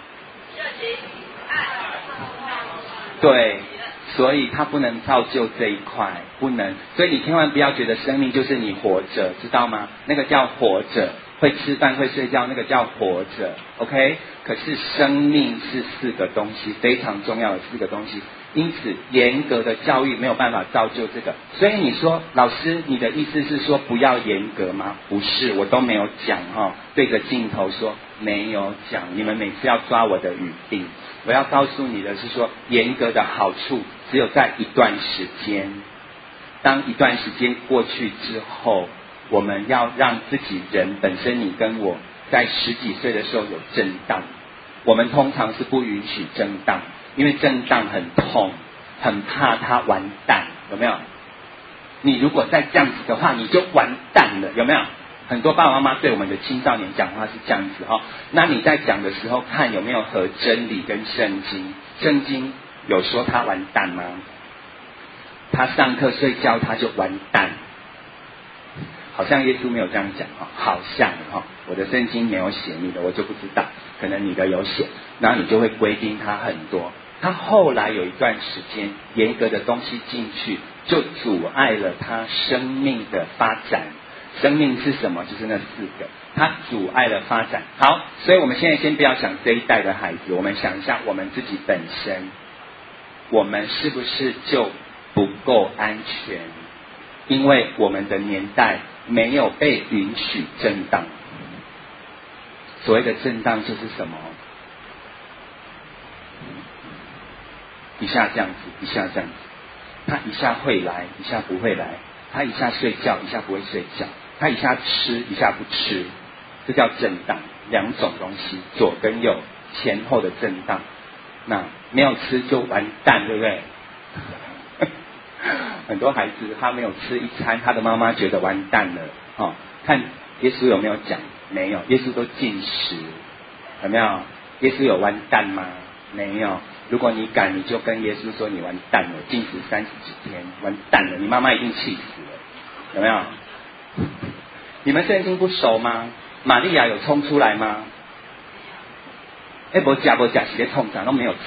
对，所以它不能造就这一块，不能。所以你千万不要觉得生命就是你活着，知道吗？那个叫活着，会吃饭会睡觉，那个叫活着 OK。 可是生命是四个东西，非常重要的四个东西，因此严格的教育没有办法造就这个。所以你说老师你的意思是说不要严格吗？不是，我都没有讲哦，对着镜头说没有讲，你们每次要抓我的语病。我要告诉你的是说，严格的好处只有在一段时间，当一段时间过去之后，我们要让自己人本身，你跟我在十几岁的时候有震荡，我们通常是不允许震荡，因为震荡很痛，很怕它完蛋，有没有？你如果再这样子的话，你就完蛋了，有没有？很多爸爸妈妈对我们的青少年讲话是这样子哦。那你在讲的时候，看有没有合真理跟圣经。圣经有说他完蛋吗？他上课睡觉他就完蛋，好像耶稣没有这样讲哦，好像哦，我的圣经没有写，你的我就不知道，可能你的有写，然后你就会规定他很多。他后来有一段时间，严格的东西进去，就阻碍了他生命的发展。生命是什么？就是那四个，它阻碍了发展。好，所以我们现在先不要想这一代的孩子，我们想一下我们自己本身，我们是不是就不够安全？因为我们的年代没有被允许震荡。所谓的震荡就是什么？一下这样子，一下这样子，他一下会来，一下不会来。他一下睡觉，一下不会睡觉；他一下吃，一下不吃，这叫震荡。两种东西，左跟右，前后的震荡。那没有吃就完蛋，对不对？很多孩子他没有吃一餐，他的妈妈觉得完蛋了。哦，看耶稣有没有讲？没有，耶稣都禁食，有没有？耶稣有完蛋吗？没有。如果你敢，你就跟耶稣说你完蛋了，禁食三十几天，完蛋了，你妈妈一定气死了，有没有？你们圣经不熟吗？玛利亚有冲出来吗？哎，不假不假，直接冲上都没有吃，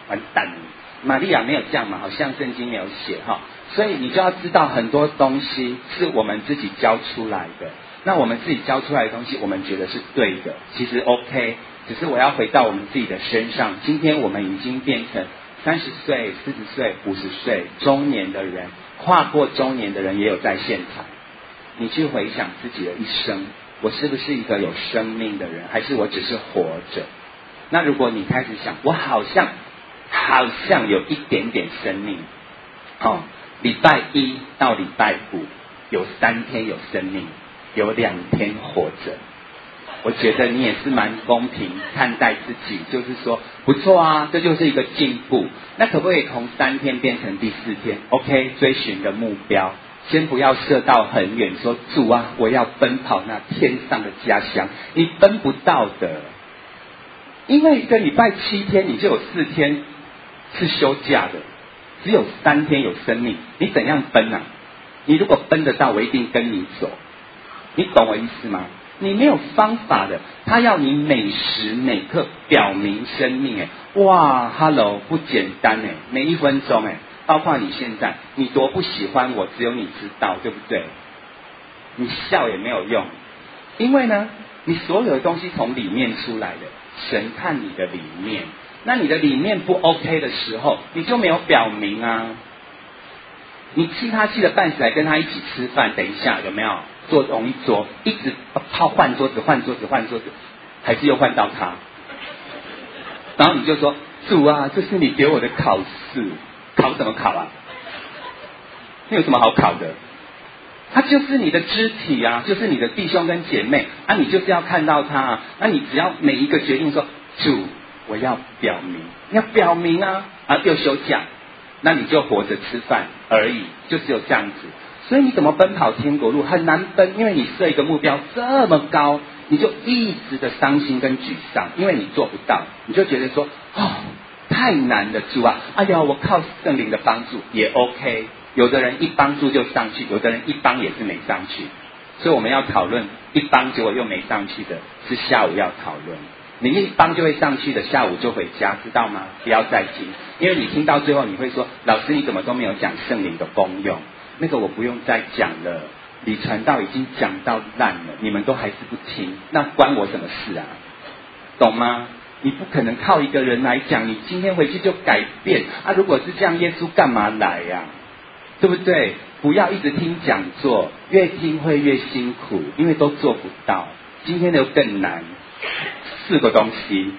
完蛋了。玛利亚没有这样嘛，好像圣经没有写哈，所以你就要知道很多东西是我们自己教出来的。那我们自己教出来的东西，我们觉得是对的，其实 OK。只是我要回到我们自己的身上，今天我们已经变成三十岁、四十岁、五十岁中年的人，跨过中年的人也有在现场。你去回想自己的一生，我是不是一个有生命的人，还是我只是活着？那如果你开始想，我好像好像有一点点生命，哦，礼拜一到礼拜五有三天有生命，有两天活着。我觉得你也是蛮公平看待自己，就是说不错啊，这就是一个进步。那可不可以从三天变成第四天 ？OK， 追寻的目标，先不要射到很远，说主啊，我要奔跑那天上的家乡，你奔不到的，因为一个礼拜七天，你就有四天是休假的，只有三天有生命，你怎样奔啊？你如果奔得到，我一定跟你走，你懂我意思吗？你没有方法的，他要你每时每刻表明生命，哎，哇 ，Hello， 不简单哎，每一分钟哎，包括你现在，你多不喜欢我，只有你知道，对不对？你笑也没有用，因为呢，你所有的东西从里面出来的，神看你的里面，那你的里面不 OK 的时候，你就没有表明啊。你气他气得半死，来跟他一起吃饭，等一下有没有？坐同一桌，一直泡换桌子，换桌子，换桌子，还是又换到他。然后你就说：“主啊，这是你给我的考试，考什么考啊？那有什么好考的？他就是你的肢体啊，就是你的弟兄跟姐妹啊，你就是要看到他啊。那你只要每一个决定说，主，我要表明，要表明啊，啊，又休假，那你就活着吃饭而已，就只有这样子。所以你怎么奔跑天国路很难奔，因为你设一个目标这么高，你就一直的伤心跟沮丧，因为你做不到，你就觉得说，哦，太难了，主啊，哎呀，我靠圣灵的帮助也 OK。有的人一帮助就上去，有的人一帮也是没上去。所以我们要讨论一帮结果又没上去的，是下午要讨论。你一帮就会上去的，下午就回家，知道吗？不要再听，因为你听到最后你会说，老师你怎么都没有讲圣灵的功用？那个我不用再讲了，李传道已经讲到烂了，你们都还是不听，那关我什么事啊？懂吗？你不可能靠一个人来讲，你今天回去就改变啊！如果是这样，耶稣干嘛来呀、啊？对不对？不要一直听讲座，越听会越辛苦，因为都做不到。今天的更难，四个东西，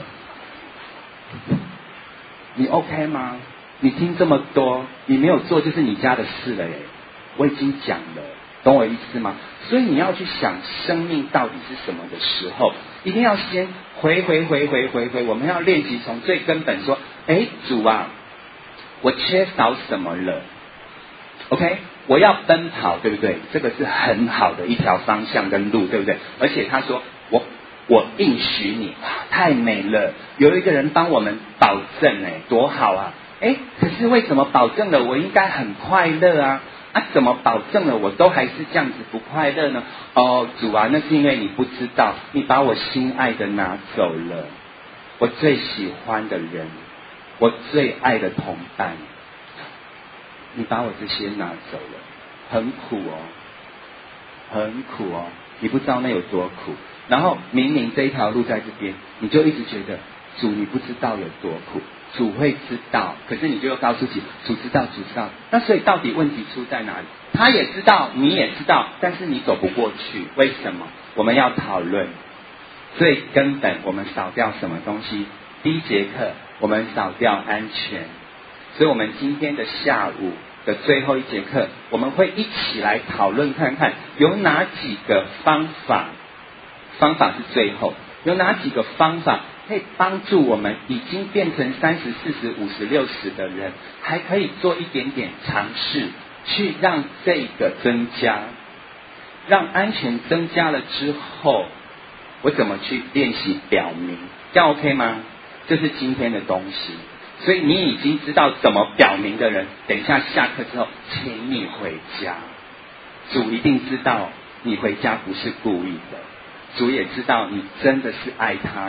你 OK 吗？你听这么多，你没有做就是你家的事了耶。我已经讲了，懂我意思吗？所以你要去想生命到底是什么的时候，一定要先回回回回回回，我们要练习从最根本说，哎，主啊，我缺少什么了 ？OK， 我要奔跑，对不对？这个是很好的一条方向跟路，对不对？而且他说，我我应许你，太美了，有一个人帮我们保证，哎，多好啊！哎，可是为什么保证了我应该很快乐啊？啊，怎么保证了我都还是这样子不快乐呢？哦，主啊，那是因为你不知道，你把我心爱的拿走了，我最喜欢的人，我最爱的同伴，你把我这些拿走了，很苦哦，很苦哦，你不知道那有多苦。然后明明这一条路在这边，你就一直觉得主你不知道有多苦。主会知道，可是你就要告诉自己，主知道，主知道。那所以到底问题出在哪里？他也知道，你也知道，但是你走不过去，为什么？我们要讨论最根本，我们少掉什么东西？第一节课我们少掉安全，所以我们今天的下午的最后一节课，我们会一起来讨论看看有哪几个方法，方法是最后有哪几个方法可以帮助我们已经变成三十、四十、五十、六十的人，还可以做一点点尝试，去让这个增加，让安全增加了之后，我怎么去练习表明，这样 OK 吗？这是今天的东西。所以你已经知道怎么表明的人，等一下下课之后，请你回家。主一定知道你回家不是故意的。主也知道你真的是爱他的，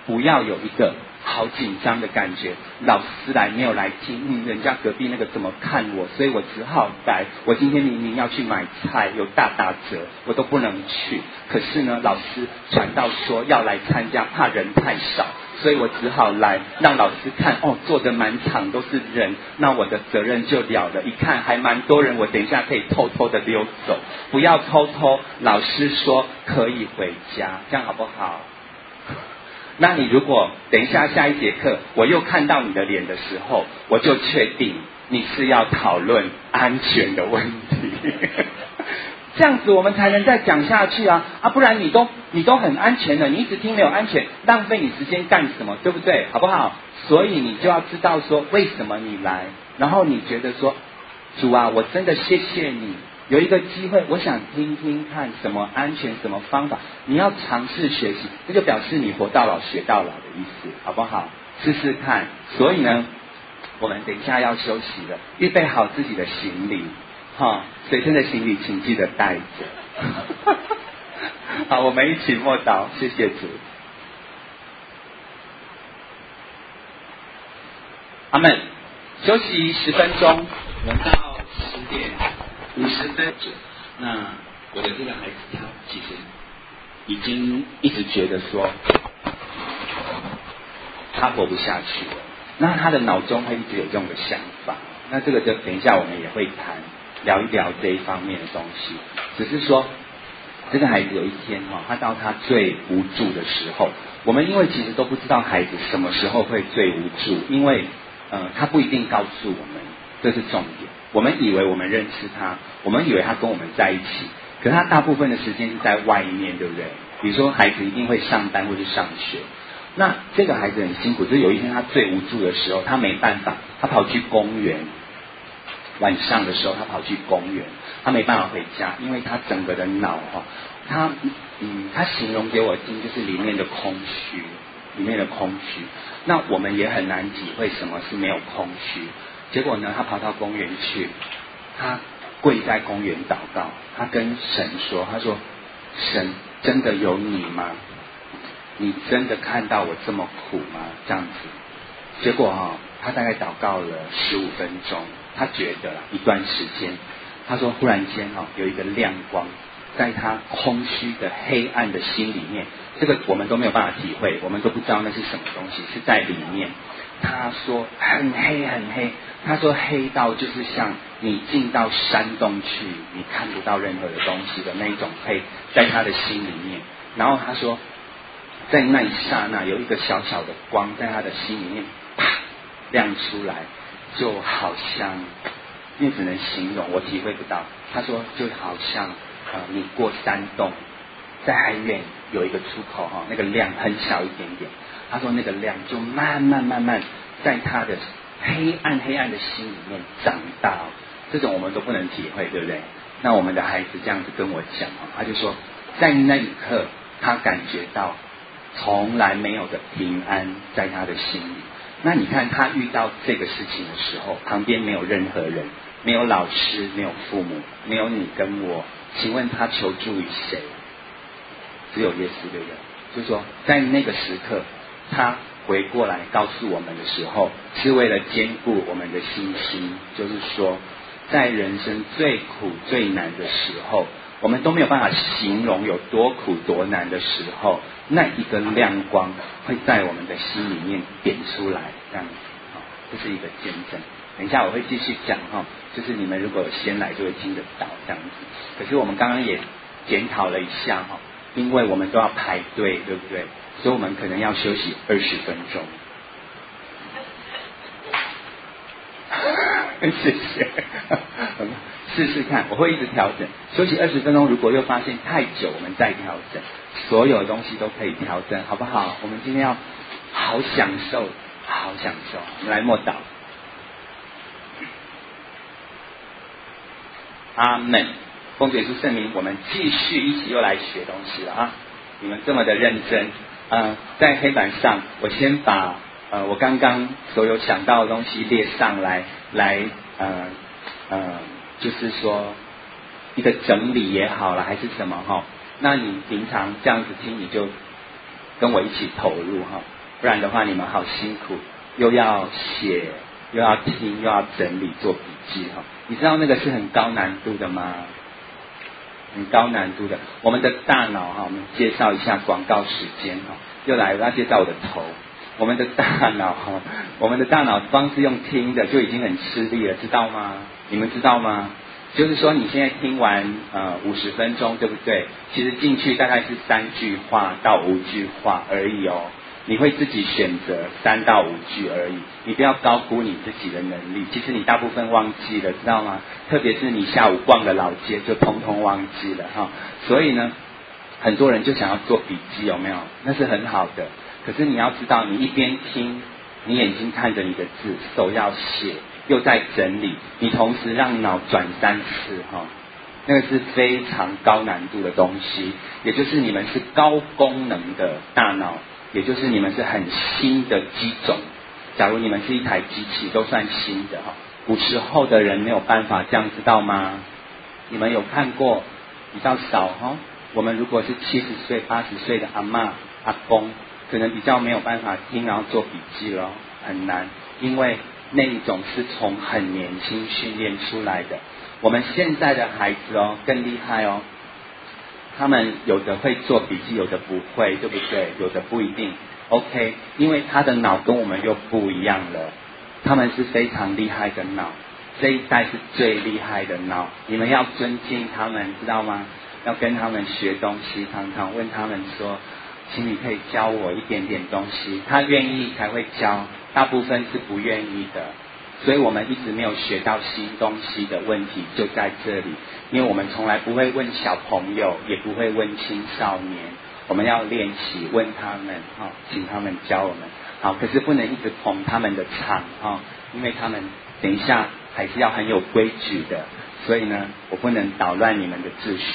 不要有一个好紧张的感觉，老师来没有来听，嗯，人家隔壁那个怎么看我，所以我只好来。我今天明明要去买菜，有大打折，我都不能去。可是呢，老师传道说要来参加，怕人太少，所以我只好来，让老师看，哦，坐得满场都是人，那我的责任就了了。一看还蛮多人，我等一下可以偷偷的溜走，不要偷偷。老师说可以回家，这样好不好？那你如果等一下下一节课我又看到你的脸的时候，我就确定你是要讨论安全的问题。这样子我们才能再讲下去啊！啊，不然你都你都很安全了，你一直听没有安全，浪费你时间干什么？对不对？好不好？所以你就要知道说为什么你来，然后你觉得说，主啊，我真的谢谢你。有一个机会，我想听听看什么安全什么方法，你要尝试学习，这就表示你活到老学到老的意思，好不好？试试看。所以呢，我们等一下要休息了，预备好自己的行李，哈，随身的行李请记得带着。好，我们一起默祷，谢谢主。阿们。休息十分钟，轮到十点五十分。那我的这个孩子他其实已经一直觉得说他活不下去了，那他的脑中会一直有这种的想法。那这个就等一下我们也会谈聊一聊这一方面的东西。只是说这个孩子有一天哈，他到他最无助的时候，我们因为其实都不知道孩子什么时候会最无助，因为呃他不一定告诉我们，这是重点。我们以为我们认识他，我们以为他跟我们在一起，可是他大部分的时间是在外面，对不对？比如说孩子一定会上班或是上学，那这个孩子很辛苦，就是有一天他最无助的时候，他没办法，他跑去公园，晚上的时候他跑去公园，他没办法回家，因为他整个的脑哈，他嗯，他形容给我听就是里面的空虚，里面的空虚。那我们也很难体会什么是没有空虚。结果呢，他跑到公园去，他跪在公园祷告，他跟神说，他说：神真的有你吗？你真的看到我这么苦吗？这样子。结果哈、哦，他大概祷告了十五分钟，他觉得一段时间，他说忽然间哈、哦，有一个亮光在他空虚的黑暗的心里面，这个我们都没有办法体会，我们都不知道那是什么东西，是在里面。他说很黑很黑，他说黑到就是像你进到山洞去，你看不到任何的东西的那一种黑，在他的心里面。然后他说，在那一刹那有一个小小的光在他的心里面啪亮出来，就好像，因为只能形容，我体会不到。他说就好像呃你过山洞，在很远有一个出口哈，那个亮很小一点点。他说那个亮就慢慢慢慢在他的黑暗黑暗的心里面长大，这种我们都不能体会，对不对？那我们的孩子这样子跟我讲，他就说在那一刻他感觉到从来没有的平安在他的心里。那你看他遇到这个事情的时候，旁边没有任何人，没有老师，没有父母，没有你跟我，请问他求助于谁？只有耶稣，对不对？就是说在那个时刻他回过来告诉我们的时候，是为了坚固我们的信心。就是说在人生最苦最难的时候，我们都没有办法形容有多苦多难的时候，那一个亮光会在我们的心里面点出来，这样子，这是一个见证。等一下我会继续讲哈，就是你们如果有先来就会听得到这样子。可是我们刚刚也检讨了一下哈，因为我们都要排队，对不对？所以我们可能要休息二十分钟。谢谢，试试看，我会一直调整。休息二十分钟，如果又发现太久，我们再调整。所有东西都可以调整，好不好？我们今天要好享受，好享受。我们来默祷。阿们。奉主耶稣圣名，我们继续一起又来学东西了啊！你们这么的认真，呃，在黑板上，我先把呃我刚刚所有想到的东西列上来，来呃呃，就是说一个整理也好了，还是什么哈？那你平常这样子听，你就跟我一起投入哈。 不然的话你们好辛苦，又要写，又要听，又要整理做笔记哈。你知道那个是很高难度的吗？很高难度的。我们的大脑哈，我们介绍一下广告时间哈，又来我要介绍我的头。我们的大脑哈，我们的大脑光是用听的就已经很吃力了，知道吗？你们知道吗？就是说你现在听完呃五十分钟，对不对？其实进去大概是三句话到五句话而已哦。你会自己选择三到五句而已，你不要高估你自己的能力。其实你大部分忘记了，知道吗？特别是你下午逛的老街，就通通忘记了哈。所以呢，很多人就想要做笔记，有没有？那是很好的。可是你要知道，你一边听，你眼睛看着你的字，手要写，又在整理，你同时让脑转三次哈。那个是非常高难度的东西，也就是你们是高功能的大脑。也就是你们是很新的机种，假如你们是一台机器，都算新的哈。古时候的人没有办法这样，知道吗？你们有看过比较少哈。我们如果是七十岁、八十岁的阿嬷、阿公，可能比较没有办法听，然后做笔记咯，很难，因为那一种是从很年轻训练出来的。我们现在的孩子哦，更厉害哦。他们有的会做笔记，有的不会，对不对？有的不一定 OK， 因为他的脑跟我们又不一样了，他们是非常厉害的脑，这一代是最厉害的脑，你们要尊敬他们，知道吗？要跟他们学东西，常常问他们说，请你可以教我一点点东西，他愿意才会教，大部分是不愿意的。所以我们一直没有学到新东西的问题就在这里，因为我们从来不会问小朋友，也不会问青少年，我们要练习问他们，哦，请他们教我们。好，可是不能一直捧他们的场，哦，因为他们等一下还是要很有规矩的，所以呢，我不能捣乱你们的秩序。